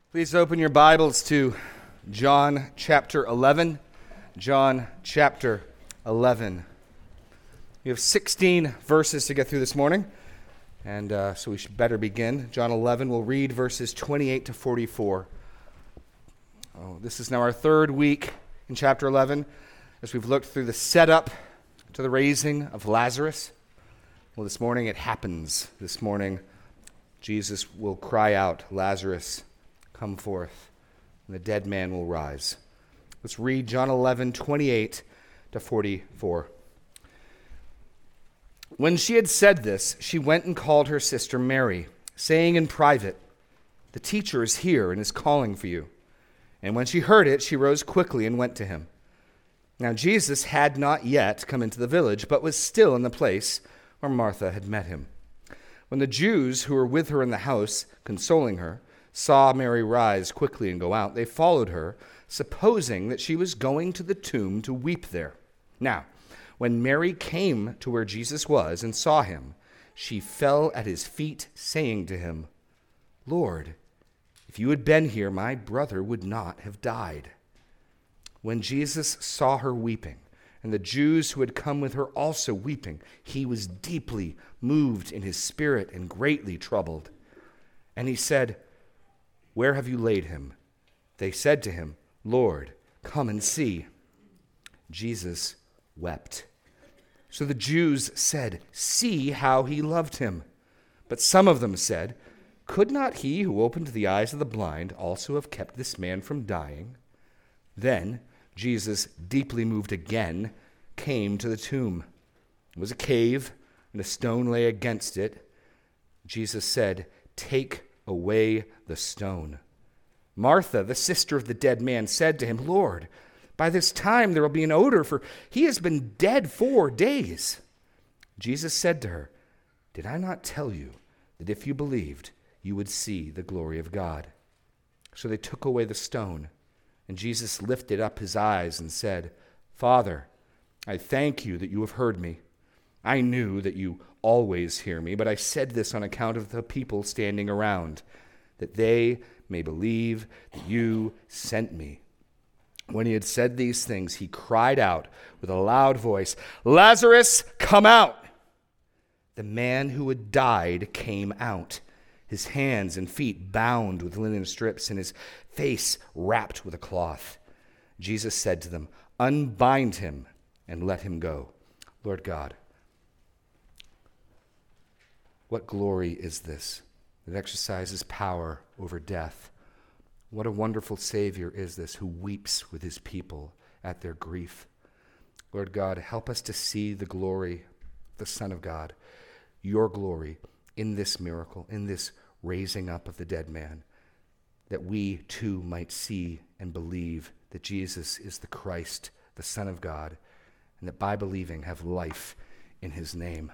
Please open your Bibles to John chapter 11. John chapter 11. We have 16 verses to get through this morning, and so we should better begin. John 11, we'll read verses 28 to 44. This is now our third week in chapter 11 as we've looked through the setup to the raising of Lazarus. Well, this morning it happens. This morning Jesus will cry out, "Lazarus, come forth," and the dead man will rise. Let's read John 11, 28 to 44. When she had said this, she went and called her sister Mary, saying in private, "The teacher is here and is calling for you." And when she heard it, she rose quickly and went to him. Now Jesus had not yet come into the village, but was still in the place where Martha had met him. When the Jews who were with her in the house, consoling her, saw Mary rise quickly and go out, they followed her, supposing that she was going to the tomb to weep there. Now, when Mary came to where Jesus was and saw him, she fell at his feet, saying to him, "Lord, if you had been here, my brother would not have died." When Jesus saw her weeping, and the Jews who had come with her also weeping, he was deeply moved in his spirit and greatly troubled. And he said, "Where have you laid him?" They said to him, "Lord, come and see." Jesus wept. So the Jews said, "See how he loved him." But some of them said, "Could not he who opened the eyes of the blind also have kept this man from dying?" Then Jesus, deeply moved again, came to the tomb. It was a cave, and a stone lay against it. Jesus said, "Take away the stone." Martha, the sister of the dead man, said to him, "Lord, by this time there will be an odor, for he has been dead 4 days." Jesus said to her, "Did I not tell you that if you believed, you would see the glory of God?" So they took away the stone, and Jesus lifted up his eyes and said, "Father, I thank you that you have heard me. I knew that you always hear me, but I said this on account of the people standing around, that they may believe that you sent me." When he had said these things, he cried out with a loud voice, "Lazarus, come out!" The man who had died came out, his hands and feet bound with linen strips and his face wrapped with a cloth. Jesus said to them, "Unbind him and let him go." Lord God, what glory is this that exercises power over death? What a wonderful Savior is this who weeps with his people at their grief. Lord God, help us to see the glory of the Son of God, your glory in this miracle, in this raising up of the dead man, that we too might see and believe that Jesus is the Christ, the Son of God, and that by believing have life in his name.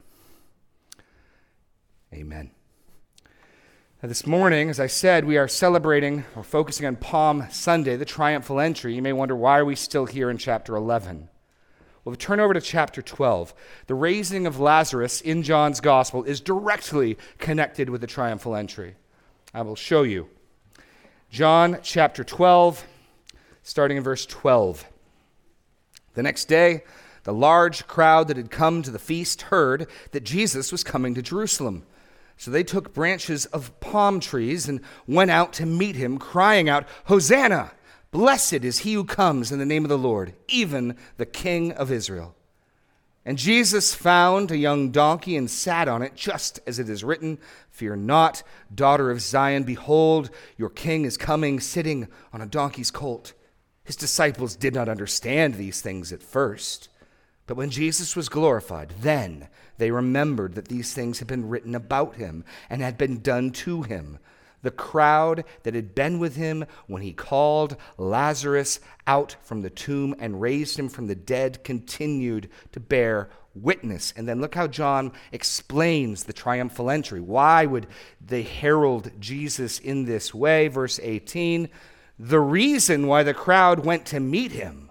Amen. Now this morning, as I said, we are celebrating or focusing on Palm Sunday, the triumphal entry. You may wonder, why are we still here in chapter 11? Well, if we turn over to chapter 12, the raising of Lazarus in John's gospel is directly connected with the triumphal entry. I will show you. John chapter 12, starting in verse 12. The next day, the large crowd that had come to the feast heard that Jesus was coming to Jerusalem. So they took branches of palm trees and went out to meet him, crying out, "Hosanna! Blessed is he who comes in the name of the Lord, even the King of Israel." And Jesus found a young donkey and sat on it, just as it is written, "Fear not, daughter of Zion, behold, your king is coming, sitting on a donkey's colt." His disciples did not understand these things at first. But when Jesus was glorified, then they remembered that these things had been written about him and had been done to him. The crowd that had been with him when he called Lazarus out from the tomb and raised him from the dead continued to bear witness. And then look how John explains the triumphal entry. Why would they herald Jesus in this way? Verse 18, the reason why the crowd went to meet him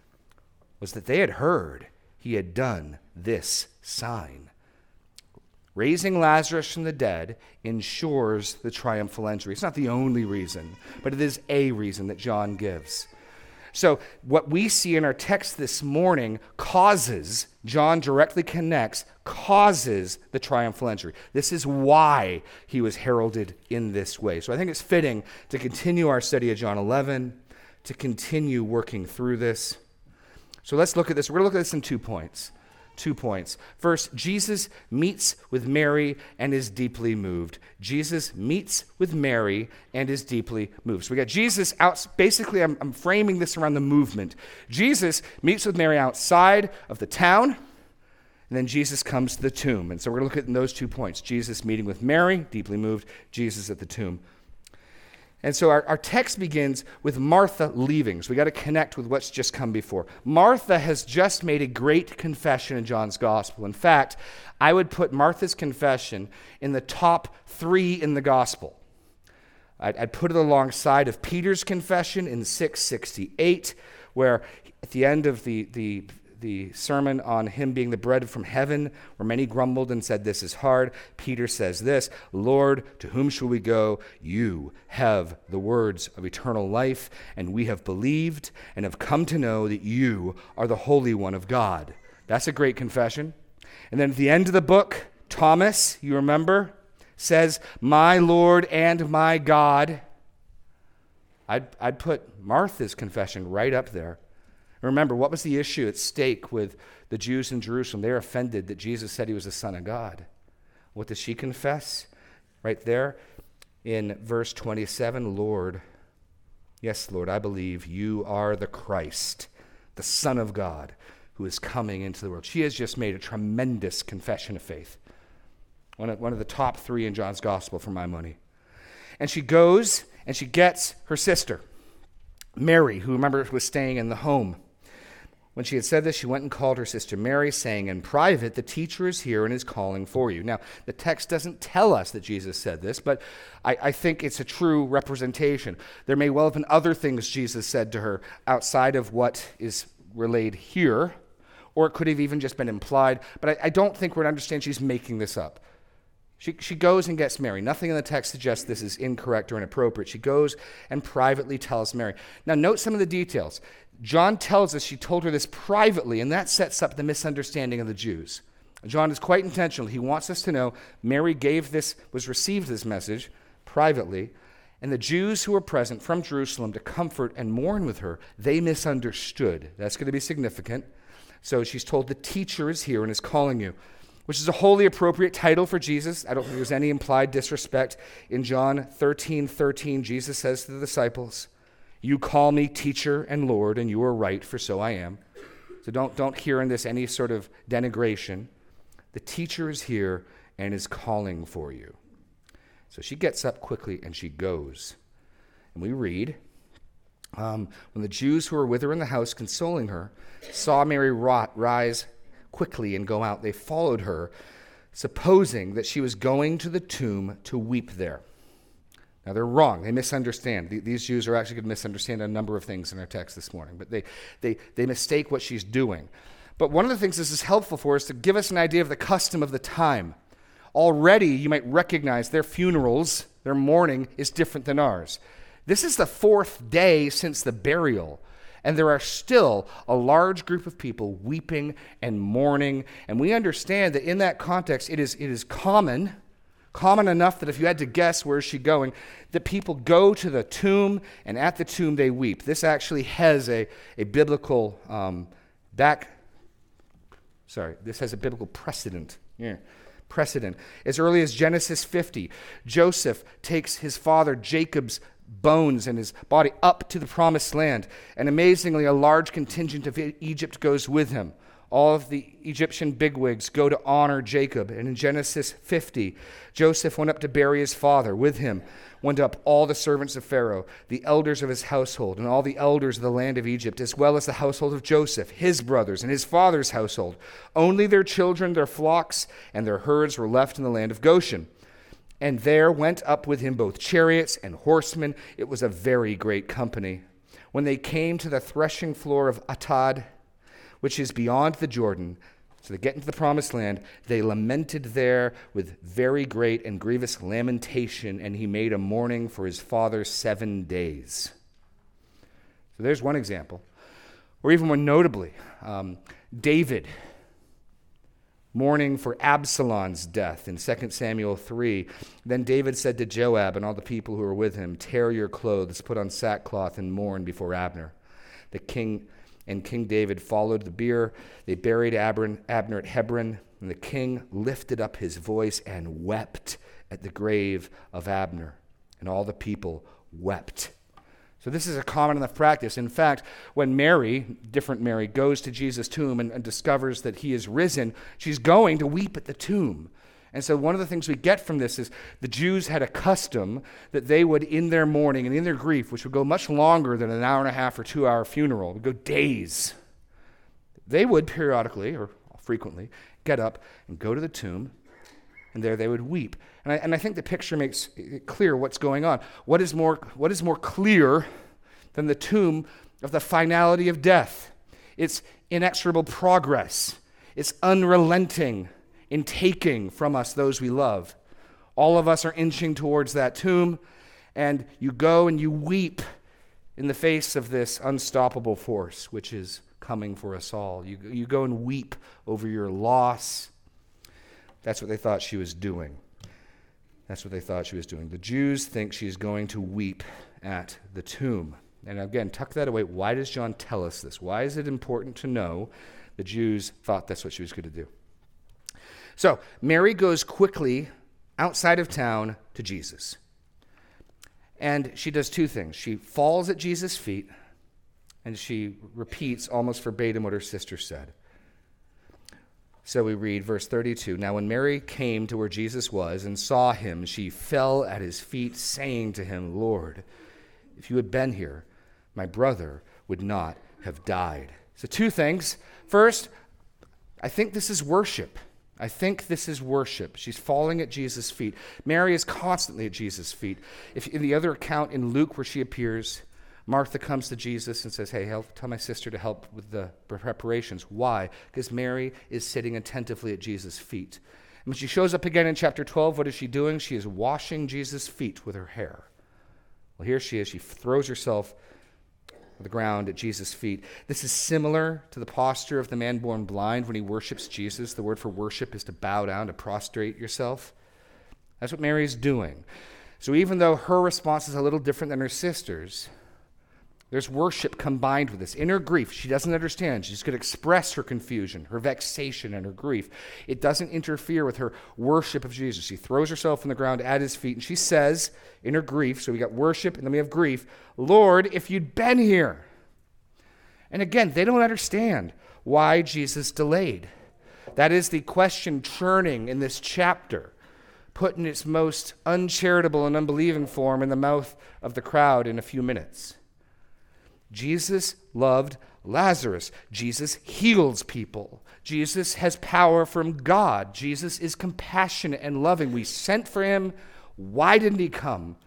was that they had heard he had done this sign. Raising Lazarus from the dead ensures the triumphal entry. It's not the only reason, but it is a reason that John gives. So what we see in our text this morning John directly connects, causes the triumphal entry. This is why he was heralded in this way. So I think it's fitting to continue our study of John 11, to continue working through this. So let's look at this. We're going to look at this in 2 points. 2 points. First, Jesus meets with Mary and is deeply moved. Jesus meets with Mary and is deeply moved. So we got Jesus out. Basically, I'm framing this around the movement. Jesus meets with Mary outside of the town, and then Jesus comes to the tomb. And so we're going to look at those 2 points. Jesus meeting with Mary, deeply moved. Jesus at the tomb. And so our text begins with Martha leaving. So we got to connect with what's just come before. Martha has just made a great confession in John's gospel. In fact, I would put Martha's confession in the top 3 in the gospel. I'd put it alongside of Peter's confession in 668, where at the end of the sermon on him being the bread from heaven, where many grumbled and said, "This is hard," Peter says this, "Lord, to whom shall we go? You have the words of eternal life, and we have believed and have come to know that you are the Holy One of God." That's a great confession. And then at the end of the book, Thomas, you remember, says, "My Lord and my God." I'd put Martha's confession right up there. Remember, what was the issue at stake with the Jews in Jerusalem? They were offended that Jesus said he was the Son of God. What does she confess? Right there in verse 27, "Lord, yes, Lord, I believe you are the Christ, the Son of God, who is coming into the world." She has just made a tremendous confession of faith. One of the top 3 in John's gospel, for my money. And she goes and she gets her sister, Mary, who, remember, was staying in the home. When she had said this, she went and called her sister Mary, saying in private, "The teacher is here and is calling for you." Now, the text doesn't tell us that Jesus said this, but I think it's a true representation. There may well have been other things Jesus said to her outside of what is relayed here, or it could have even just been implied, but I don't think we're to understand she's making this up. She goes and gets Mary. Nothing in the text suggests this is incorrect or inappropriate. She goes and privately tells Mary. Now, note some of the details. John tells us she told her this privately, and that sets up the misunderstanding of the Jews. John is quite intentional. He wants us to know Mary received this message privately, and the Jews who were present from Jerusalem to comfort and mourn with her, they misunderstood. That's going to be significant. So she's told, "The teacher is here and is calling you," which is a wholly appropriate title for Jesus. I don't think there's any implied disrespect. In John 13:13, Jesus says to the disciples, "You call me teacher and Lord, and you are right, for so I am." So don't hear in this any sort of denigration. The teacher is here and is calling for you. So she gets up quickly and she goes. And we read, when the Jews who were with her in the house consoling her saw Mary rise quickly and go out, they followed her, supposing that she was going to the tomb to weep there. Now, they're wrong. They misunderstand. These Jews are actually going to misunderstand a number of things in our text this morning, but they mistake what she's doing. But one of the things this is helpful for is to give us an idea of the custom of the time. Already, you might recognize their funerals, their mourning is different than ours. This is the 4th day since the burial, and there are still a large group of people weeping and mourning, and we understand that in that context, it is common enough that if you had to guess where is she going, that people go to the tomb, and at the tomb they weep. This actually has a biblical this has a biblical precedent. Precedent. As early as Genesis 50, Joseph takes his father Jacob's bones and his body up to the promised land, and amazingly, a large contingent of Egypt goes with him. All of the Egyptian bigwigs go to honor Jacob. And in Genesis 50, Joseph went up to bury his father. With him went up all the servants of Pharaoh, the elders of his household, and all the elders of the land of Egypt, as well as the household of Joseph, his brothers, and his father's household. Only their children, their flocks, and their herds were left in the land of Goshen. And there went up with him both chariots and horsemen. It was a very great company. When they came to the threshing floor of Atad, which is beyond the Jordan, So they get into the promised land. They lamented there with very great and grievous lamentation, and he made a mourning for his father 7 days. So there's one example. Or even more notably, David mourning for Absalom's death in 2 Samuel 3. Then David said to Joab and all the people who were with him, "Tear your clothes, put on sackcloth, and mourn before Abner." King David followed the bier. They buried Abner at Hebron, and the king lifted up his voice and wept at the grave of Abner. And all the people wept. So this is a common enough practice. In fact, when Mary, different Mary, goes to Jesus' tomb and discovers that he is risen, she's going to weep at the tomb. And so one of the things we get from this is the Jews had a custom that they would, in their mourning and in their grief, which would go much longer than an hour and a half or 2 hour funeral, would go days. They would periodically, or frequently, get up and go to the tomb, and there they would weep. And I think the picture makes it clear what's going on. What is more clear than the tomb of the finality of death? It's inexorable progress. It's unrelenting in taking from us those we love. All of us are inching towards that tomb, and you go and you weep in the face of this unstoppable force, which is coming for us all. You go and weep over your loss. That's what they thought she was doing. The Jews think she's going to weep at the tomb. And again, tuck that away. Why does John tell us this? Why is it important to know the Jews thought that's what she was going to do? So Mary goes quickly outside of town to Jesus. And she does two things. She falls at Jesus' feet, and she repeats almost verbatim what her sister said. So we read verse 32. Now when Mary came to where Jesus was and saw him, she fell at his feet, saying to him, "Lord, if you had been here, my brother would not have died." So two things. First, I think this is worship. She's falling at Jesus' feet. Mary is constantly at Jesus' feet. If in the other account in Luke where she appears, Martha comes to Jesus and says, "Hey, tell my sister to help with the preparations." Why? Because Mary is sitting attentively at Jesus' feet. And when she shows up again in chapter 12, what is she doing? She is washing Jesus' feet with her hair. Well, here she is. She throws herself on the ground at Jesus' feet. This is similar to the posture of the man born blind when he worships Jesus. The word for worship is to bow down, to prostrate yourself. That's what Mary is doing. So even though her response is a little different than her sister's, there's worship combined with this. In her grief, she doesn't understand. She's going to express her confusion, her vexation, and her grief. It doesn't interfere with her worship of Jesus. She throws herself on the ground at his feet, and she says in her grief, so we got worship and then we have grief, "Lord, if you'd been here." And again, they don't understand why Jesus delayed. That is the question churning in this chapter, put in its most uncharitable and unbelieving form in the mouth of the crowd in a few minutes. Jesus loved Lazarus. Jesus heals people. Jesus has power from God. Jesus is compassionate and loving. We sent for him. Why didn't he come?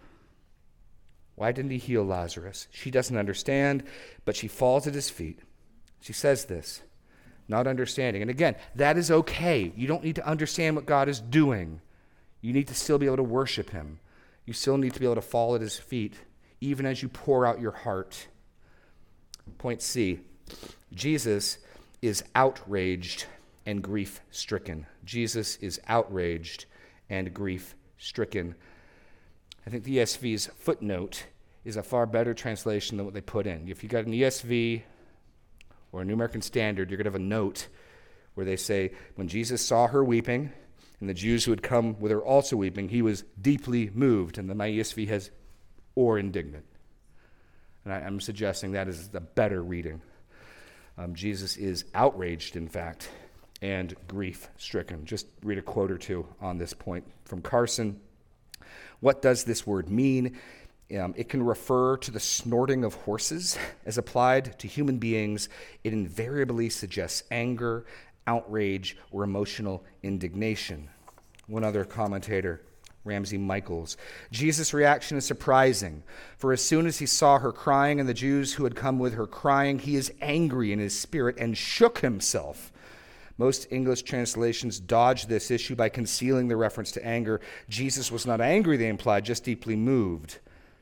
Why didn't he heal Lazarus? She doesn't understand, but she falls at his feet. She says this, not understanding. And again, that is okay. You don't need to understand what God is doing. You need to still be able to worship him. You still need to be able to fall at his feet, even as you pour out your heart. Point C, Jesus is outraged and grief-stricken. Jesus is outraged and grief-stricken. I think the ESV's footnote is a far better translation than what they put in. If you got an ESV or a New American Standard, you're going to have a note where they say, when Jesus saw her weeping, and the Jews who had come with her also weeping, he was deeply moved. And then my ESV has, or indignant. And I'm suggesting that is the better reading. Jesus is outraged, in fact, and grief-stricken. Just read a quote or two on this point from Carson. What does this word mean? It can refer to the snorting of horses. As applied to human beings, it invariably suggests anger, outrage, or emotional indignation. One other commentator, Ramsey Michaels. Jesus' reaction is surprising, for as soon as he saw her crying and the Jews who had come with her crying, he is angry in his spirit and shook himself. Most English translations dodge this issue by concealing the reference to anger. Jesus was not angry, they implied, just deeply moved.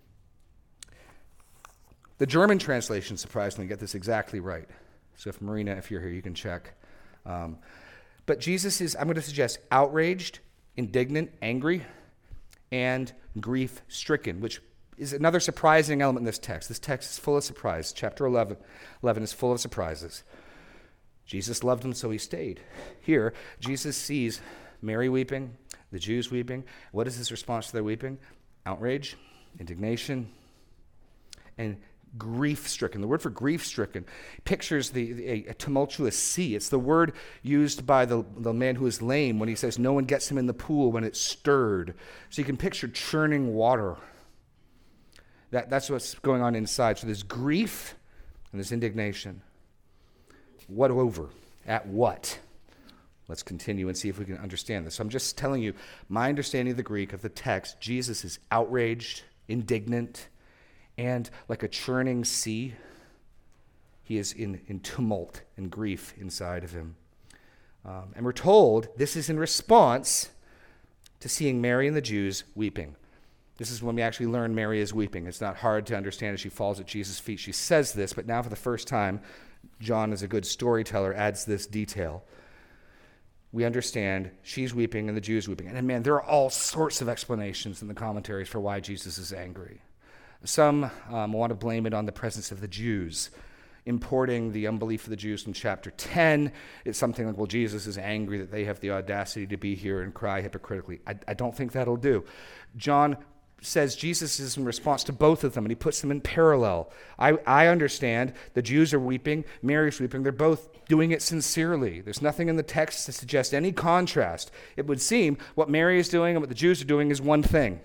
The German translation, surprisingly, get this exactly right. So if Marina, if you're here, you can check. But Jesus is, I'm going to suggest, outraged, indignant, angry, and grief-stricken, which is another surprising element in this text. This text is full of surprise. Chapter 11 is full of surprises. Jesus loved them, so he stayed. Here, Jesus sees Mary weeping, the Jews weeping. What is his response to their weeping? Outrage, indignation, and grief-stricken. The word for grief-stricken pictures a tumultuous sea. It's the word used by the man who is lame when he says no one gets him in the pool when it's stirred. So you can picture churning water. That's what's going on inside. So there's grief and there's indignation. What over? At what? Let's continue and see if we can understand this. So I'm just telling you my understanding of the Greek of the text. Jesus is outraged, indignant, and like a churning sea, he is in tumult and grief inside of him. And we're told this is in response to seeing Mary and the Jews weeping. This is when we actually learn Mary is weeping. It's not hard to understand as she falls at Jesus' feet. She says this, but now for the first time, John, as a good storyteller, adds this detail. We understand she's weeping and the Jews weeping. And man, there are all sorts of explanations in the commentaries for why Jesus is angry. Some want to blame it on the presence of the Jews, importing the unbelief of the Jews from chapter 10. It's something like, well, Jesus is angry that they have the audacity to be here and cry hypocritically. I don't think that'll do. John says Jesus is in response to both of them, and he puts them in parallel. I understand the Jews are weeping, Mary's weeping. They're both doing it sincerely. There's nothing in the text to suggest any contrast. It would seem what Mary is doing and what the Jews are doing is one thing.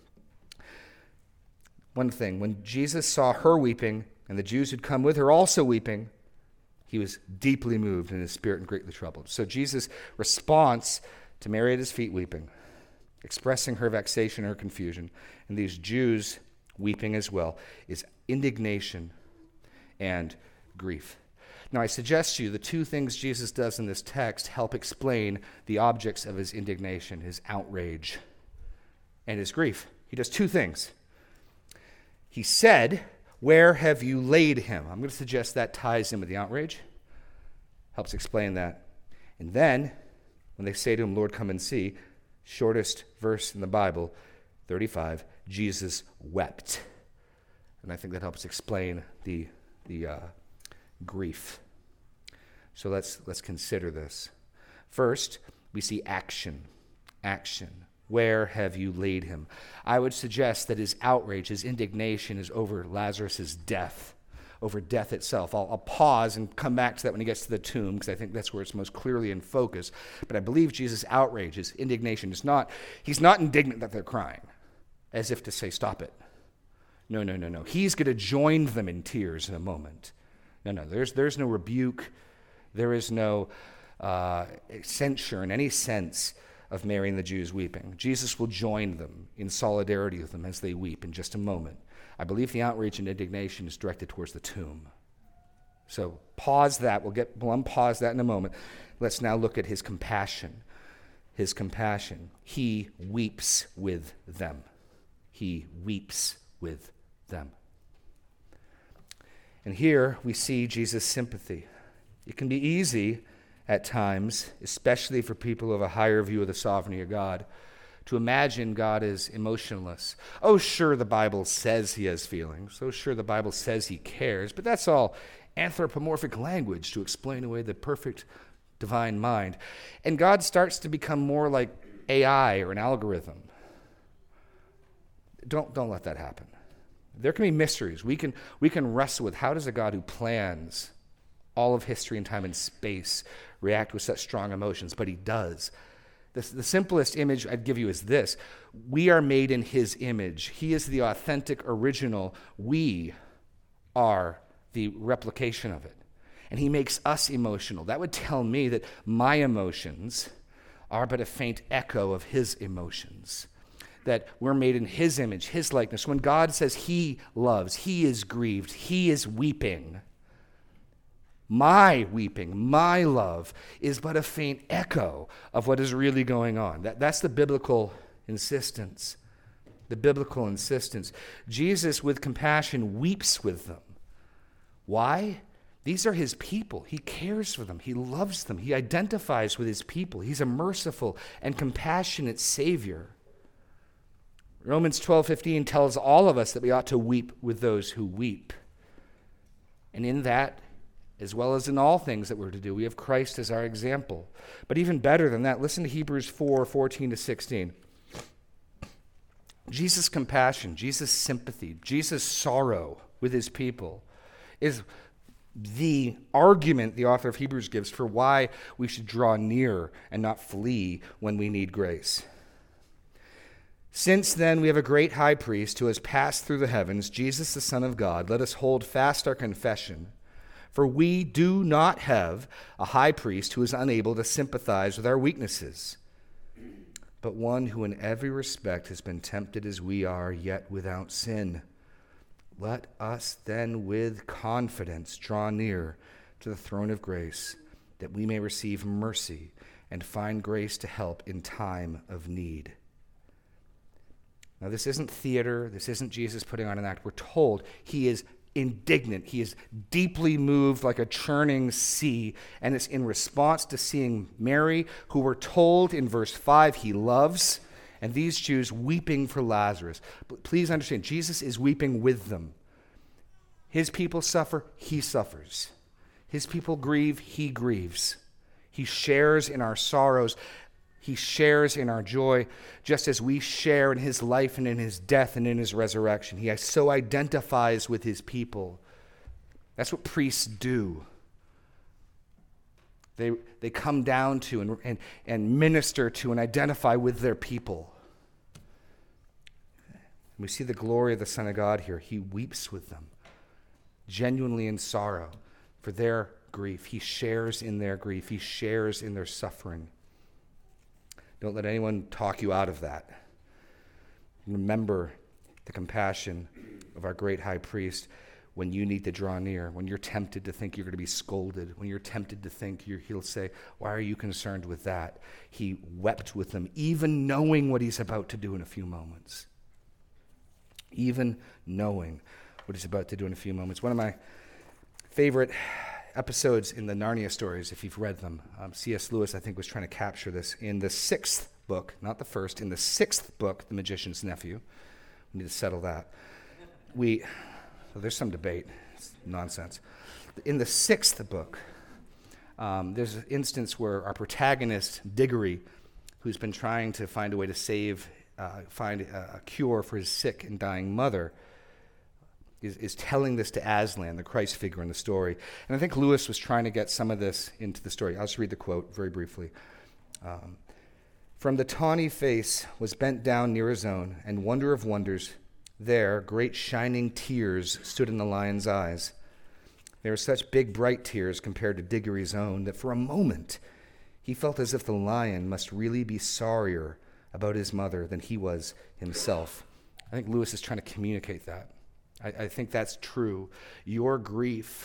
One thing. When Jesus saw her weeping, and the Jews who'd come with her also weeping, he was deeply moved in his spirit and greatly troubled. So Jesus' response to Mary at his feet weeping, expressing her vexation, her confusion, and these Jews weeping as well, is indignation and grief. Now, I suggest to you the two things Jesus does in this text help explain the objects of his indignation, his outrage, and his grief. He does two things. He said, "Where have you laid him?" I'm going to suggest that ties in with the outrage, helps explain that. And then, when they say to him, "Lord, come and see," shortest verse in the Bible, 35, Jesus wept. And I think that helps explain the grief. So let's consider this. First, we see action. Action. Where have you laid him? I would suggest that his outrage, his indignation is over Lazarus' death, over death itself. I'll pause and come back to that when he gets to the tomb, because I think that's where it's most clearly in focus. But I believe Jesus' outrage, his indignation, he's not indignant that they're crying, as if to say, stop it. No. He's going to join them in tears in a moment. No, there's no rebuke. There is no censure in any sense of Mary and the Jews weeping. Jesus will join them in solidarity with them as they weep in just a moment. I believe the outrage and indignation is directed towards the tomb. So pause that. We'll unpause that in a moment. Let's now look at his compassion. His compassion. He weeps with them. He weeps with them. And here we see Jesus' sympathy. It can be easy at times, especially for people who have a higher view of the sovereignty of God, to imagine God as emotionless. Oh, sure, the Bible says he has feelings. Oh, sure, the Bible says he cares. But that's all anthropomorphic language to explain away the perfect divine mind. And God starts to become more like AI or an algorithm. Don't let that happen. There can be mysteries. We can wrestle with how does a God who plans all of history and time and space react with such strong emotions, but he does. The simplest image I'd give you is this. We are made in his image. He is the authentic original. We are the replication of it. And he makes us emotional. That would tell me that my emotions are but a faint echo of his emotions. That we're made in his image, his likeness. When God says he loves, he is grieved, he is weeping, My weeping, my love, is but a faint echo of what is really going on. That's the biblical insistence. The biblical insistence. Jesus, with compassion, weeps with them. Why? These are his people. He cares for them. He loves them. He identifies with his people. He's a merciful and compassionate Savior. Romans 12:15 tells all of us that we ought to weep with those who weep. And in that, as well as in all things that we're to do, we have Christ as our example. But even better than that, listen to Hebrews 4:14-16. Jesus' compassion, Jesus' sympathy, Jesus' sorrow with his people is the argument the author of Hebrews gives for why we should draw near and not flee when we need grace. Since then we have a great high priest who has passed through the heavens, Jesus the Son of God. Let us hold fast our confession. For we do not have a high priest who is unable to sympathize with our weaknesses, but one who in every respect has been tempted as we are, yet without sin. Let us then with confidence draw near to the throne of grace, that we may receive mercy and find grace to help in time of need. Now, this isn't theater. This isn't Jesus putting on an act. We're told he is indignant. He is deeply moved like a churning sea, and it's in response to seeing Mary, who we're told in verse 5 he loves, and these Jews weeping for Lazarus. But please understand, Jesus is weeping with them. His people suffer, he suffers. His people grieve, he grieves. He shares in our sorrows. He shares in our joy, just as we share in his life and in his death and in his resurrection. He so identifies with his people. That's what priests do. They come down to and minister to and identify with their people. We see the glory of the Son of God here. He weeps with them, genuinely in sorrow for their grief. He shares in their grief. He shares in their suffering. Don't let anyone talk you out of that. Remember the compassion of our great high priest when you need to draw near, when you're tempted to think you're going to be scolded, when you're tempted to think he'll say, why are you concerned with that? He wept with them, even knowing what he's about to do in a few moments. Even knowing what he's about to do in a few moments. One of my favorite episodes in the Narnia stories, if you've read them, C.S. Lewis, I think, was trying to capture this in the 6th book, not the first, in the 6th book, The Magician's Nephew. We need to settle that. There's some debate. It's nonsense. In the 6th book, there's an instance where our protagonist, Diggory, who's been trying to find a way to find a cure for his sick and dying mother, is telling this to Aslan, the Christ figure in the story. And I think Lewis was trying to get some of this into the story. I'll just read the quote very briefly. From the tawny face was bent down near his own, and wonder of wonders, there great shining tears stood in the lion's eyes. They were such big, bright tears compared to Diggory's own that for a moment he felt as if the lion must really be sorrier about his mother than he was himself. I think Lewis is trying to communicate that. I think that's true. Your grief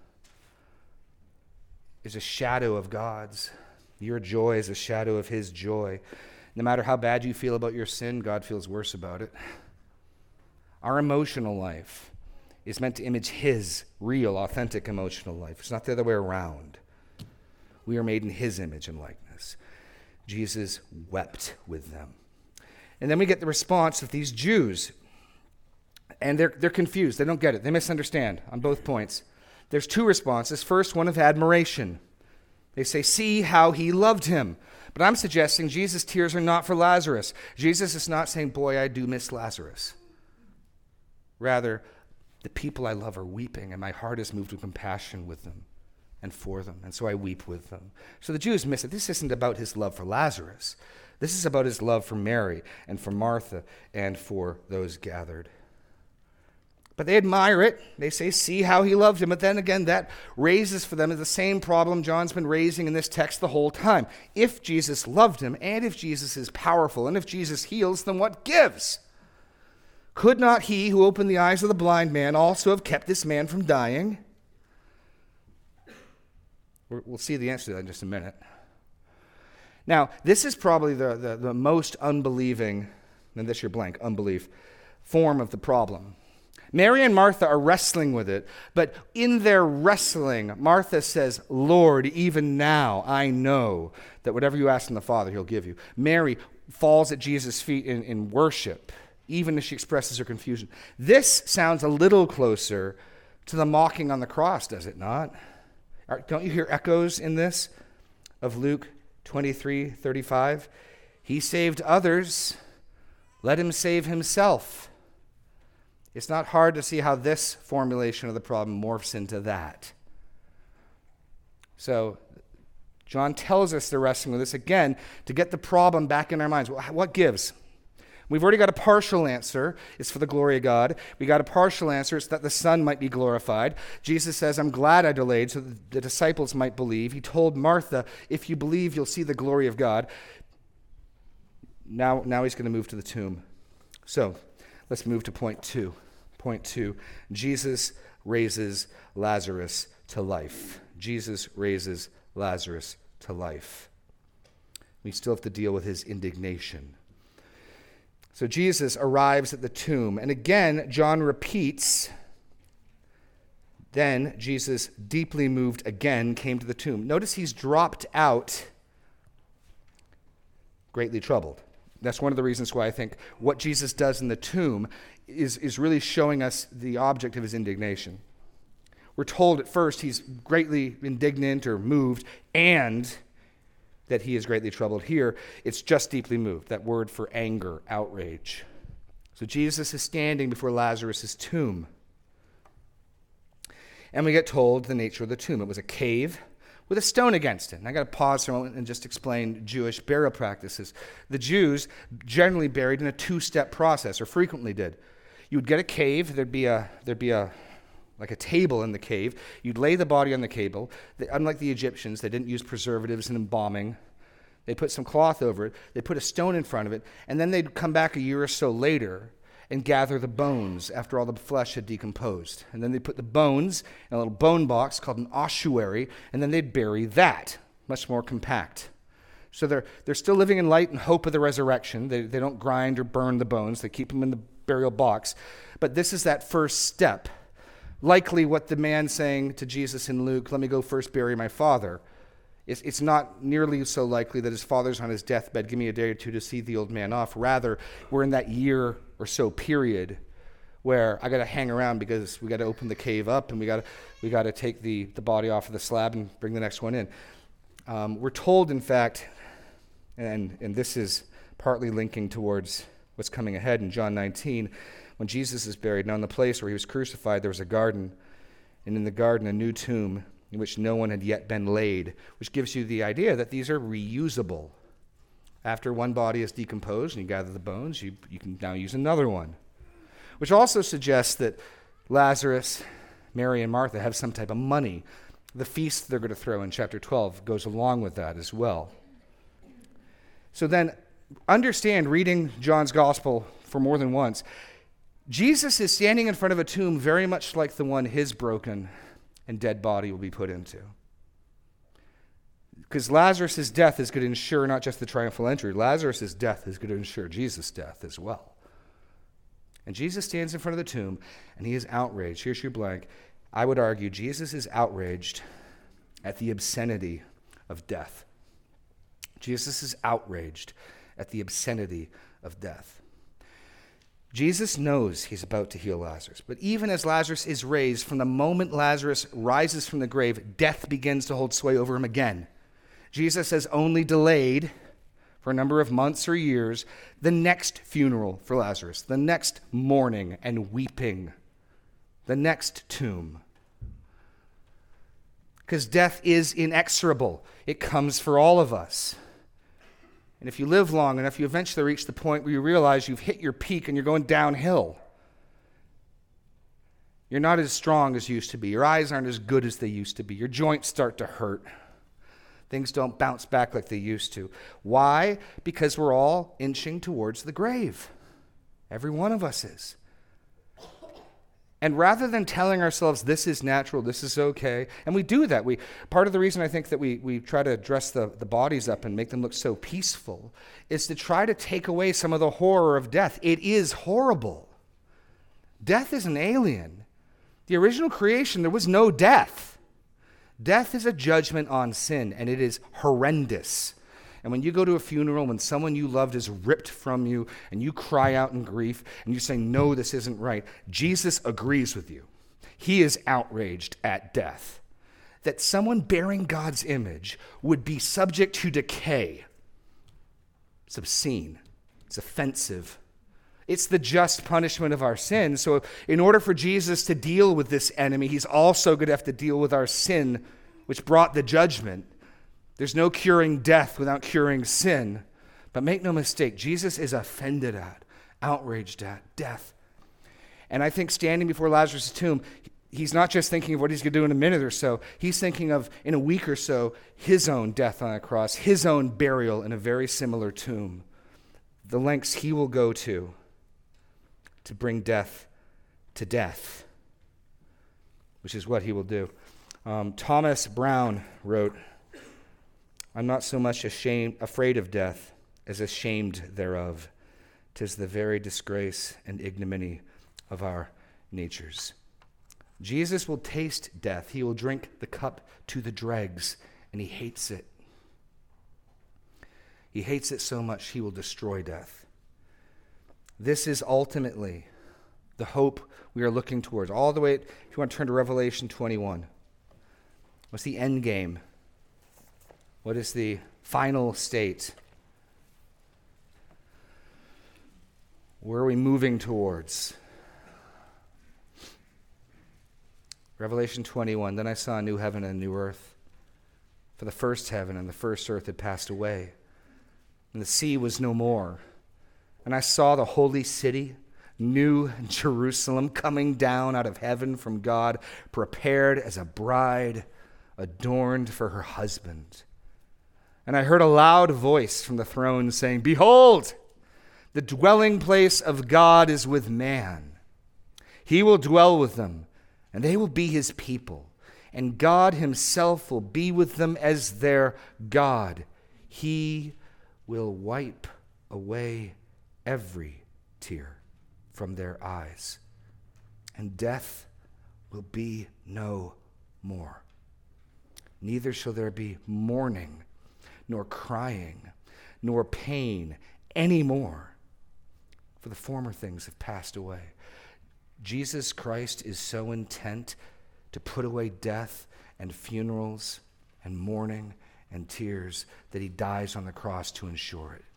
is a shadow of God's. Your joy is a shadow of his joy. No matter how bad you feel about your sin, God feels worse about it. Our emotional life is meant to image his real, authentic emotional life. It's not the other way around. We are made in his image and likeness. Jesus wept with them. And then we get the response of these Jews. And they're confused. They don't get it. They misunderstand on both points. There's two responses. First, one of admiration. They say, see how he loved him. But I'm suggesting Jesus' tears are not for Lazarus. Jesus is not saying, boy, I do miss Lazarus. Rather, the people I love are weeping, and my heart is moved with compassion with them and for them, and so I weep with them. So the Jews miss it. This isn't about his love for Lazarus. This is about his love for Mary and for Martha and for those gathered. But they admire it. They say, see how he loved him. But then again, that raises for them the same problem John's been raising in this text the whole time. If Jesus loved him, and if Jesus is powerful, and if Jesus heals, then what gives? Could not he who opened the eyes of the blind man also have kept this man from dying? We'll see the answer to that in just a minute. Now, this is probably the most unbelieving, and this your blank, unbelief, form of the problem. Mary and Martha are wrestling with it, but in their wrestling, Martha says, Lord, even now I know that whatever you ask from the Father, he'll give you. Mary falls at Jesus' feet in worship, even as she expresses her confusion. This sounds a little closer to the mocking on the cross, does it not? Don't you hear echoes in this of Luke 23:35? He saved others, let him save himself. It's not hard to see how this formulation of the problem morphs into that. So John tells us they're wrestling with this again to get the problem back in our minds. What gives? We've already got a partial answer. It's for the glory of God. We got a partial answer. It's that the Son might be glorified. Jesus says, I'm glad I delayed so that the disciples might believe. He told Martha, if you believe, you'll see the glory of God. Now he's going to move to the tomb. So let's move to point two. Point two, Jesus raises Lazarus to life. Jesus raises Lazarus to life. We still have to deal with his indignation. So Jesus arrives at the tomb, and again, John repeats, then Jesus, deeply moved again, came to the tomb. Notice he's dropped out, greatly troubled. That's one of the reasons why I think what Jesus does in the tomb is really showing us the object of his indignation. We're told at first he's greatly indignant or moved, and that he is greatly troubled. Here, it's just deeply moved, that word for anger, outrage. So Jesus is standing before Lazarus' tomb. And we get told the nature of the tomb. It was a cave with a stone against it. And I got to pause for a moment and just explain Jewish burial practices. The Jews generally buried in a two-step process, or frequently did. You would get a cave, there'd be a like a table in the cave. You'd lay the body on the table. Unlike the Egyptians, they didn't use preservatives and embalming. They put some cloth over it. They put a stone in front of it. And then they'd come back a year or so later and gather the bones after all the flesh had decomposed. And then they'd put the bones in a little bone box called an ossuary, and then they'd bury that, much more compact. So they're still living in light and hope of the resurrection. They don't grind or burn the bones. They keep them in the burial box. But this is that first step. Likely what the man saying to Jesus in Luke, let me go first bury my father. It's not nearly so likely that his father's on his deathbed, give me a day or two to see the old man off. Rather, we're in that year or so period where I got to hang around because we got to open the cave up and we got to take the body off of the slab and bring the next one in. We're told, in fact, and this is partly linking towards what's coming ahead in John 19, when Jesus is buried. Now in the place where he was crucified, there was a garden, and in the garden a new tomb in which no one had yet been laid, which gives you the idea that these are reusable. After one body is decomposed and you gather the bones, you can now use another one. Which also suggests that Lazarus, Mary, and Martha have some type of money. The feast they're going to throw in chapter 12 goes along with that as well. So then, understand, reading John's gospel for more than once, Jesus is standing in front of a tomb very much like the one his broken and dead body will be put into. Because Lazarus' death is going to ensure not just the triumphal entry, Lazarus' death is going to ensure Jesus' death as well. And Jesus stands in front of the tomb, and he is outraged. Here's your blank. I would argue Jesus is outraged at the obscenity of death. Jesus is outraged at the obscenity of death. Jesus knows he's about to heal Lazarus, but even as Lazarus is raised, from the moment Lazarus rises from the grave, death begins to hold sway over him again. Jesus has only delayed for a number of months or years the next funeral for Lazarus, the next mourning and weeping, the next tomb. Because death is inexorable. It comes for all of us. And if you live long enough, you eventually reach the point where you realize you've hit your peak and you're going downhill. You're not as strong as you used to be. Your eyes aren't as good as they used to be. Your joints start to hurt. Things don't bounce back like they used to. Why? Because we're all inching towards the grave. Every one of us is. And rather than telling ourselves this is natural, this is okay, and we do that. Part of the reason I think that we try to dress the bodies up and make them look so peaceful is to try to take away some of the horror of death. It is horrible. Death is an alien. The original creation, there was no death. Death is a judgment on sin, and it is horrendous. And when you go to a funeral, when someone you loved is ripped from you, and you cry out in grief, and you say, no, this isn't right, Jesus agrees with you. He is outraged at death. That someone bearing God's image would be subject to decay. It's obscene. It's offensive. It's the just punishment of our sin. So in order for Jesus to deal with this enemy, he's also going to have to deal with our sin, which brought the judgment. There's no curing death without curing sin. But make no mistake, Jesus is offended at, outraged at death. And I think standing before Lazarus' tomb, he's not just thinking of what he's going to do in a minute or so. He's thinking of, in a week or so, his own death on a cross, his own burial in a very similar tomb. The lengths he will go to bring death to death, which is what he will do. Thomas Brown wrote, I'm not so much afraid of death as ashamed thereof. 'Tis the very disgrace and ignominy of our natures. Jesus will taste death. He will drink the cup to the dregs, and he hates it. He hates it so much he will destroy death. This is ultimately the hope we are looking towards. All the way, if you want to turn to Revelation 21. What's the end game? What is the final state? Where are we moving towards? Revelation 21, then I saw a new heaven and a new earth. For the first heaven and the first earth had passed away, and the sea was no more. And I saw the holy city, New Jerusalem, coming down out of heaven from God, prepared as a bride adorned for her husband. And I heard a loud voice from the throne saying, Behold, the dwelling place of God is with man. He will dwell with them, and they will be his people. And God himself will be with them as their God. He will wipe away every tear from their eyes, and death will be no more. Neither shall there be mourning, nor crying, nor pain any more, for the former things have passed away. Jesus Christ is so intent to put away death and funerals and mourning and tears that he dies on the cross to ensure it.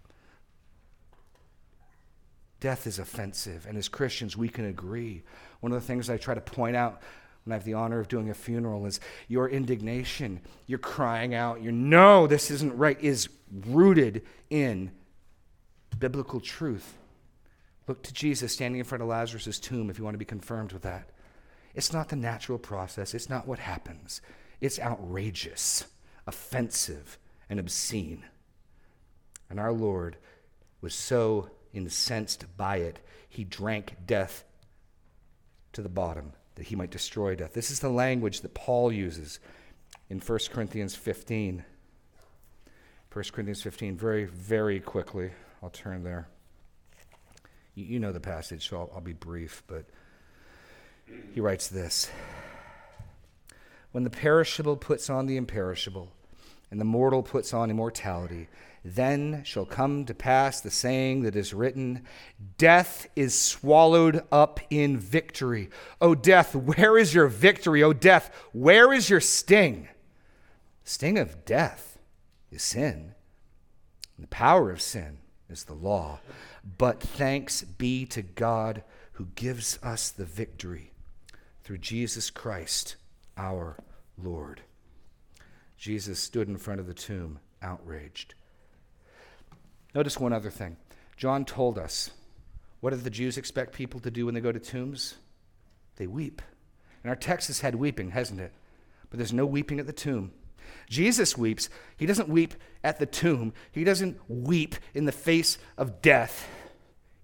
Death is offensive, and as Christians, we can agree. One of the things I try to point out when I have the honor of doing a funeral is your indignation, your crying out, your no, this isn't right, is rooted in biblical truth. Look to Jesus standing in front of Lazarus' tomb if you want to be confirmed with that. It's not the natural process. It's not what happens. It's outrageous, offensive, and obscene. And our Lord was so incensed by it, he drank death to the bottom, that he might destroy death. This is the language that Paul uses in 1 Corinthians 15. 1 Corinthians 15, very, very quickly. I'll turn there. You know the passage, so I'll be brief, but he writes this. When the perishable puts on the imperishable, and the mortal puts on immortality, then shall come to pass the saying that is written, Death is swallowed up in victory. O death, where is your victory? O death, where is your sting? The sting of death is sin, and the power of sin is the law. But thanks be to God who gives us the victory through Jesus Christ our Lord. Jesus stood in front of the tomb, outraged. Notice one other thing. John told us, what do the Jews expect people to do when they go to tombs? They weep. And our text has had weeping, hasn't it? But there's no weeping at the tomb. Jesus weeps. He doesn't weep at the tomb. He doesn't weep in the face of death.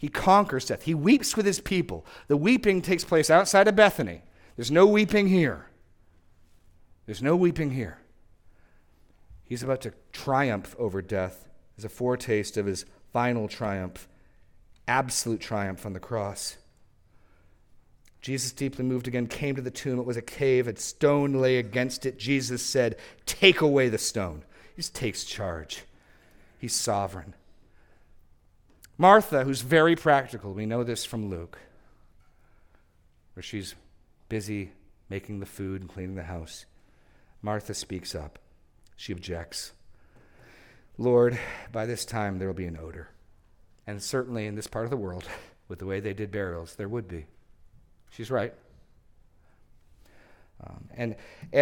He conquers death. He weeps with his people. The weeping takes place outside of Bethany. There's no weeping here. There's no weeping here. He's about to triumph over death as a foretaste of his final triumph, absolute triumph on the cross. Jesus, deeply moved again, came to the tomb. It was a cave. A stone lay against it. Jesus said, "Take away the stone." He just takes charge. He's sovereign. Martha, who's very practical, we know this from Luke, where she's busy making the food and cleaning the house. Martha speaks up. She objects. "Lord, by this time there will be an odor." And certainly in this part of the world, with the way they did burials, there would be. She's right. And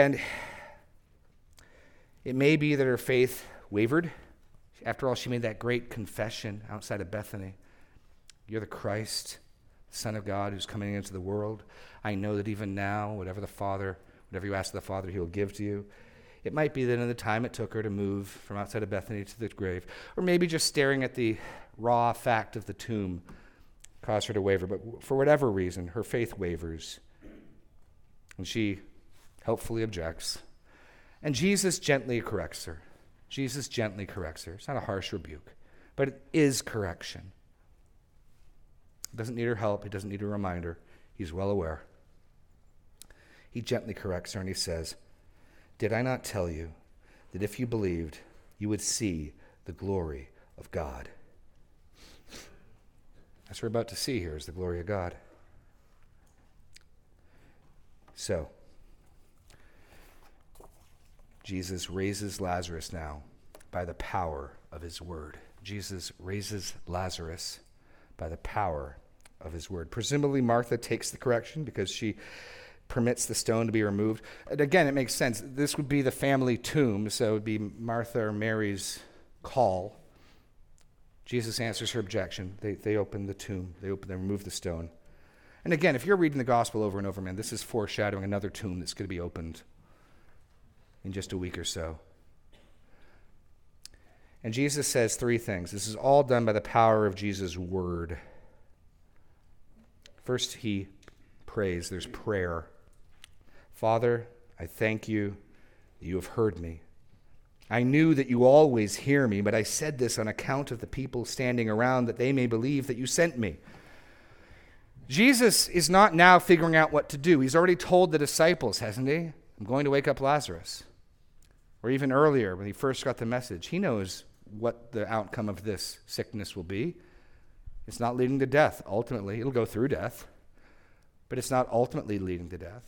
it may be that her faith wavered. After all, she made that great confession outside of Bethany. "You're the Christ, the Son of God, who's coming into the world. I know that even now, whatever you ask the Father, he'll give to you." It might be that in the time it took her to move from outside of Bethany to the grave, or maybe just staring at the raw fact of the tomb caused her to waver. But for whatever reason, her faith wavers, and she helpfully objects. And Jesus gently corrects her. Jesus gently corrects her. It's not a harsh rebuke, but it is correction. He doesn't need her help. He doesn't need a reminder. He's well aware. He gently corrects her and he says, "Did I not tell you that if you believed, you would see the glory of God?" That's what we're about to see here is the glory of God. So, Jesus raises Lazarus now by the power of his word. Jesus raises Lazarus by the power of his word. Presumably Martha takes the correction because she permits the stone to be removed. And again, it makes sense. This would be the family tomb, so it would be Martha or Mary's call. Jesus answers her objection. They open the tomb. They remove the stone. And again, if you're reading the gospel over and over, man, this is foreshadowing another tomb that's going to be opened in just a week or so. And Jesus says three things. This is all done by the power of Jesus' word. First, he prays. There's prayer. "Father, I thank you that you have heard me. I knew that you always hear me, but I said this on account of the people standing around, that they may believe that you sent me." Jesus is not now figuring out what to do. He's already told the disciples, hasn't he? "I'm going to wake up Lazarus." Or even earlier, when he first got the message, he knows what the outcome of this sickness will be. It's not leading to death, ultimately. It'll go through death, but it's not ultimately leading to death.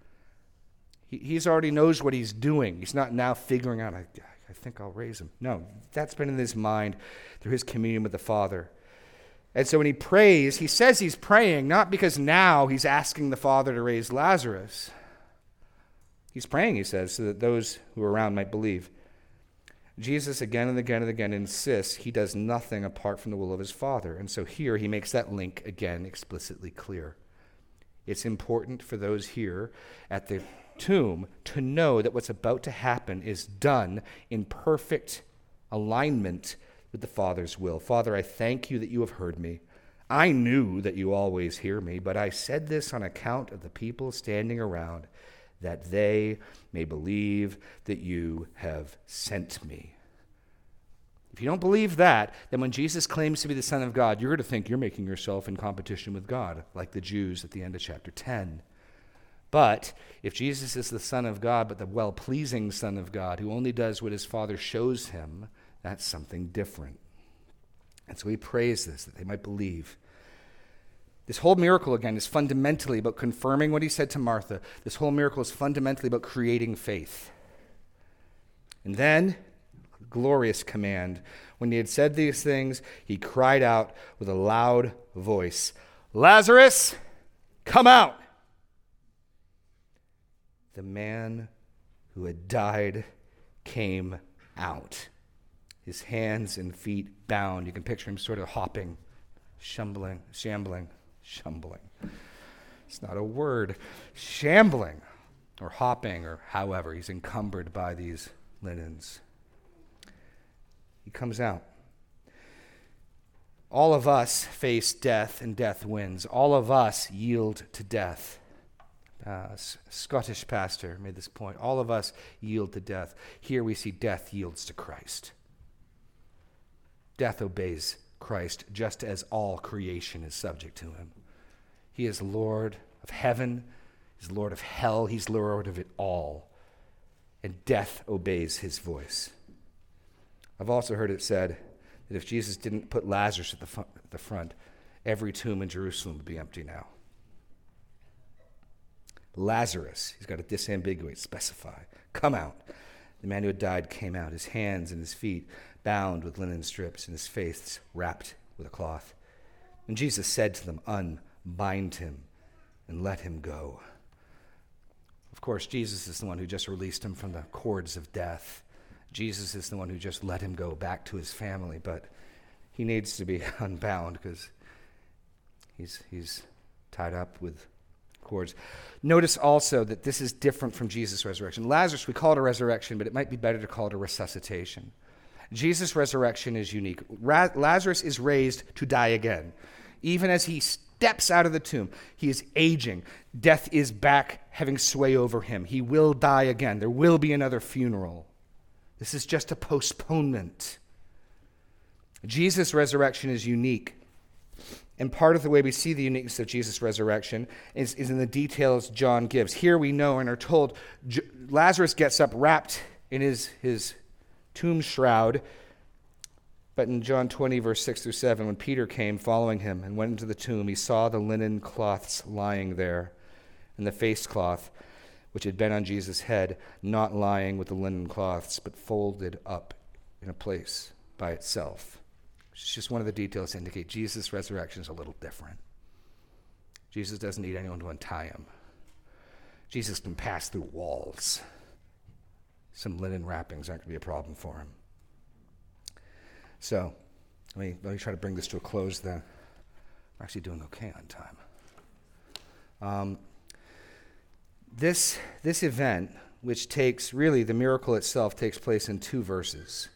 He's already knows what he's doing. He's not now figuring out, I think I'll raise him. No, that's been in his mind through his communion with the Father. And so when he prays, he says he's praying not because now he's asking the Father to raise Lazarus. He's praying, he says, so that those who are around might believe. Jesus again and again and again insists he does nothing apart from the will of his Father. And so here he makes that link again explicitly clear. It's important for those here at the tomb to know that what's about to happen is done in perfect alignment with the Father's will. "Father, I thank you that you have heard me. I knew that you always hear me, but I said this on account of the people standing around, that they may believe that you have sent me." If you don't believe that, then when Jesus claims to be the Son of God, you're going to think you're making yourself in competition with God, like the Jews at the end of chapter 10. But if Jesus is the Son of God, but the well-pleasing Son of God, who only does what his Father shows him, that's something different. And so he prays this, that they might believe. This whole miracle, again, is fundamentally about confirming what he said to Martha. This whole miracle is fundamentally about creating faith. And then, glorious command. When he had said these things, he cried out with a loud voice, "Lazarus, come out!" The man who had died came out, his hands and feet bound. You can picture him sort of hopping, shambling. It's not a word. Shambling, or hopping, or however. He's encumbered by these linens. He comes out. All of us face death, and death wins. All of us yield to death. Scottish pastor made this point. All of us yield to death. Here we see death yields to Christ. Death obeys Christ, just as all creation is subject to him. He is Lord of heaven. He's Lord of hell. He's Lord of it all. And death obeys his voice. I've also heard it said that if Jesus didn't put Lazarus at the front, every tomb in Jerusalem would be empty now. Lazarus, he's got to disambiguate, specify. Come out. The man who had died came out, his hands and his feet bound with linen strips, and his face wrapped with a cloth. And Jesus said to them, unbind him and let him go. Of course, Jesus is the one who just released him from the cords of death. Jesus is the one who just let him go back to his family, but he needs to be unbound because he's tied up with cords. Notice also that this is different from Jesus' resurrection. Lazarus, we call it a resurrection, but it might be better to call it a resuscitation. Jesus' resurrection is unique. Lazarus is raised to die again. Even as he steps out of the tomb, he is aging. Death is back having sway over him. He will die again. There will be another funeral. This is just a postponement. Jesus' resurrection is unique. And part of the way we see the uniqueness of Jesus' resurrection is in the details John gives. Here we know and are told Lazarus gets up wrapped in his tomb shroud. But in John 20, verse 6 through 7, when Peter came following him and went into the tomb, he saw the linen cloths lying there, and the face cloth, which had been on Jesus' head, not lying with the linen cloths, but folded up in a place by itself. It's just one of the details to indicate Jesus' resurrection is a little different. Jesus doesn't need anyone to untie him. Jesus can pass through walls. Some linen wrappings aren't going to be a problem for him. So, let me try to bring this to a close then. We're actually doing okay on time. This event, which takes, really, the miracle itself takes place in 2 verses.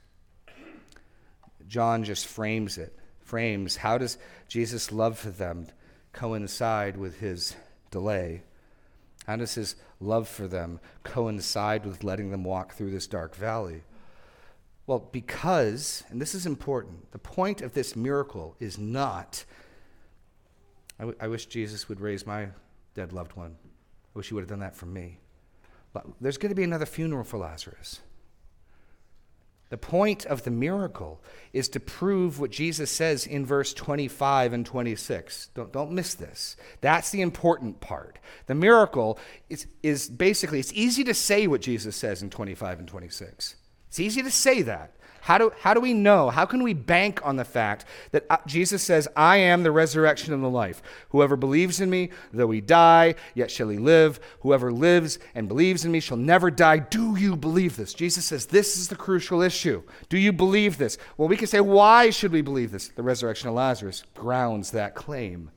John just frames how does Jesus' love for them coincide with his delay? How does his love for them coincide with letting them walk through this dark valley? Well, because, and this is important, the point of this miracle is not, I wish Jesus would raise my dead loved one. I wish he would have done that for me. But there's going to be another funeral for Lazarus. The point of the miracle is to prove what Jesus says in verse 25 and 26. Don't miss this. That's the important part. The miracle is basically, it's easy to say what Jesus says in 25 and 26. It's easy to say that. How do we know? How can we bank on the fact that Jesus says, I am the resurrection and the life. Whoever believes in me, though he die, yet shall he live. Whoever lives and believes in me shall never die. Do you believe this? Jesus says, this is the crucial issue. Do you believe this? Well, we can say, why should we believe this? The resurrection of Lazarus grounds that claim.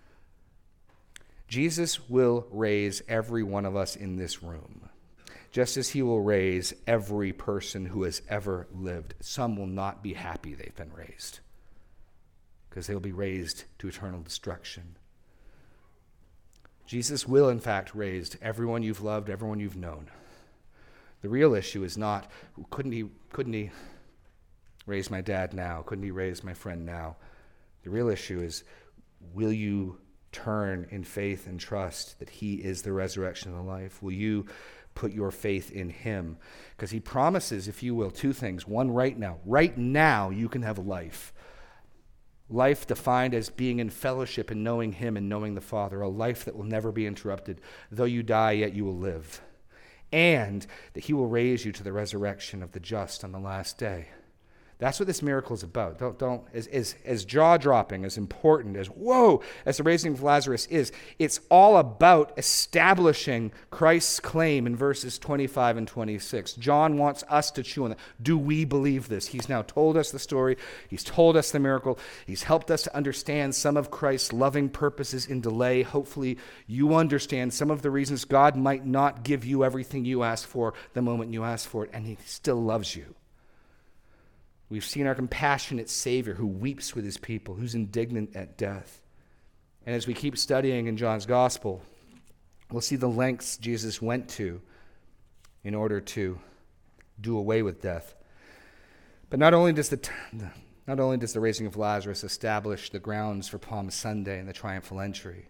Jesus will raise every one of us in this room, just as he will raise every person who has ever lived. Some will not be happy they've been raised, because they will be raised to eternal destruction. Jesus will, in fact, raise everyone you've loved, everyone you've known. The real issue is not, couldn't he raise my dad now? Couldn't he raise my friend now? The real issue is, will you turn in faith and trust that he is the resurrection and the life? Will you put your faith in him? Because he promises, if you will, 2 things. One, right now. Right now, you can have life. Life defined as being in fellowship and knowing him and knowing the Father. A life that will never be interrupted. Though you die, yet you will live. And that he will raise you to the resurrection of the just on the last day. That's what this miracle is about. As jaw-dropping, as important, as the raising of Lazarus is, it's all about establishing Christ's claim in verses 25 and 26. John wants us to chew on that. Do we believe this? He's now told us the story. He's told us the miracle. He's helped us to understand some of Christ's loving purposes in delay. Hopefully, you understand some of the reasons God might not give you everything you ask for the moment you ask for it, and he still loves you. We've seen our compassionate Savior who weeps with his people, who's indignant at death. And as we keep studying in John's Gospel, we'll see the lengths Jesus went to in order to do away with death. But not only does the raising of Lazarus establish the grounds for Palm Sunday and the triumphal entry,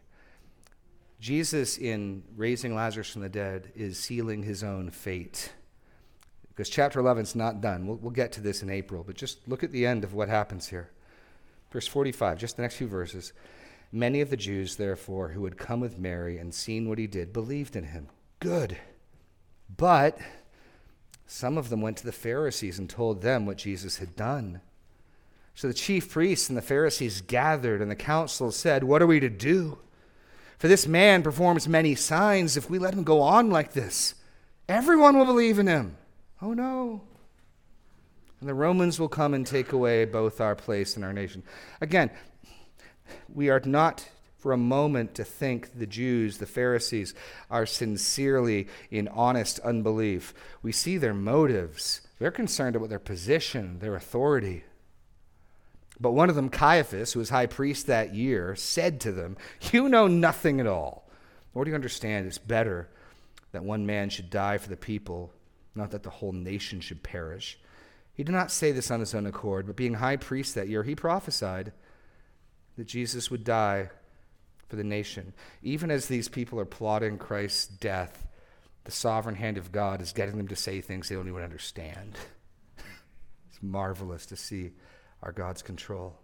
Jesus, in raising Lazarus from the dead, is sealing his own fate. Because chapter 11 is not done. We'll get to this in April, but just look at the end of what happens here. Verse 45, just the next few verses. Many of the Jews, therefore, who had come with Mary and seen what he did, believed in him. Good. But some of them went to the Pharisees and told them what Jesus had done. So the chief priests and the Pharisees gathered, and the council said, "What are we to do? For this man performs many signs. If we let him go on like this, everyone will believe in him." Oh no. And the Romans will come and take away both our place and our nation. Again, we are not for a moment to think the Jews, the Pharisees, are sincerely in honest unbelief. We see their motives. They're concerned about their position, their authority. But one of them, Caiaphas, who was high priest that year, said to them, "You know nothing at all. Nor do you understand it's better that one man should die for the people, not that the whole nation should perish." He did not say this on his own accord, but being high priest that year, he prophesied that Jesus would die for the nation. Even as these people are plotting Christ's death, the sovereign hand of God is getting them to say things they don't even understand. It's marvelous to see our God's control.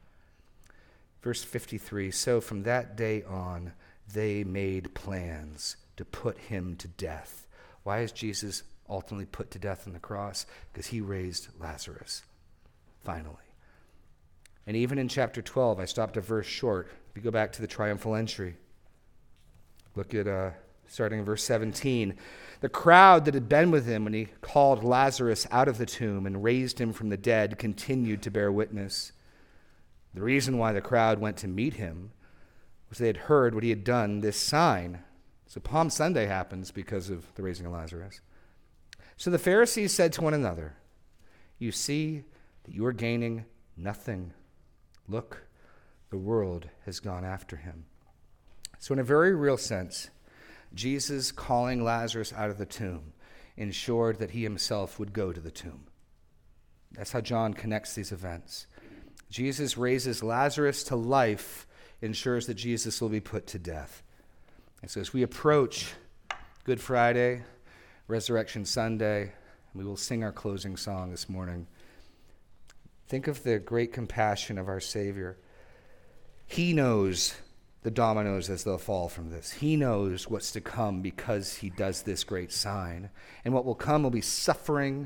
Verse 53, so from that day on, they made plans to put him to death. Why is Jesus ultimately put to death on the cross? Because he raised Lazarus, finally. And even in chapter 12, I stopped a verse short. If you go back to the triumphal entry, look at starting in verse 17. The crowd that had been with him when he called Lazarus out of the tomb and raised him from the dead continued to bear witness. The reason why the crowd went to meet him was they had heard what he had done, this sign. So Palm Sunday happens because of the raising of Lazarus. So the Pharisees said to one another, "You see that you are gaining nothing. Look, the world has gone after him." So in a very real sense, Jesus calling Lazarus out of the tomb ensured that he himself would go to the tomb. That's how John connects these events. Jesus raises Lazarus to life, ensures that Jesus will be put to death. And so as we approach Good Friday, Resurrection Sunday, we will sing our closing song this morning. Think of the great compassion of our Savior. He knows the dominoes as they'll fall from this. He knows what's to come because he does this great sign. And what will come will be suffering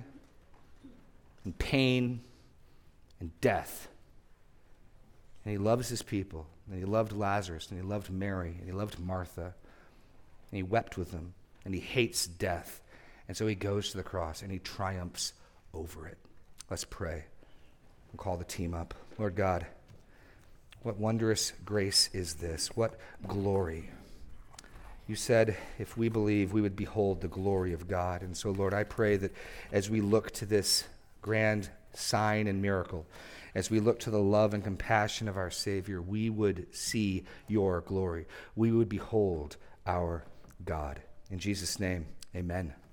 and pain and death. And he loves his people. And he loved Lazarus, and he loved Mary, and he loved Martha. And he wept with them. And he hates death. And so he goes to the cross, and he triumphs over it. Let's pray. We'll call the team up. Lord God, what wondrous grace is this? What glory. You said if we believe, we would behold the glory of God. And so, Lord, I pray that as we look to this grand sign and miracle, as we look to the love and compassion of our Savior, we would see your glory. We would behold our God. In Jesus' name, amen.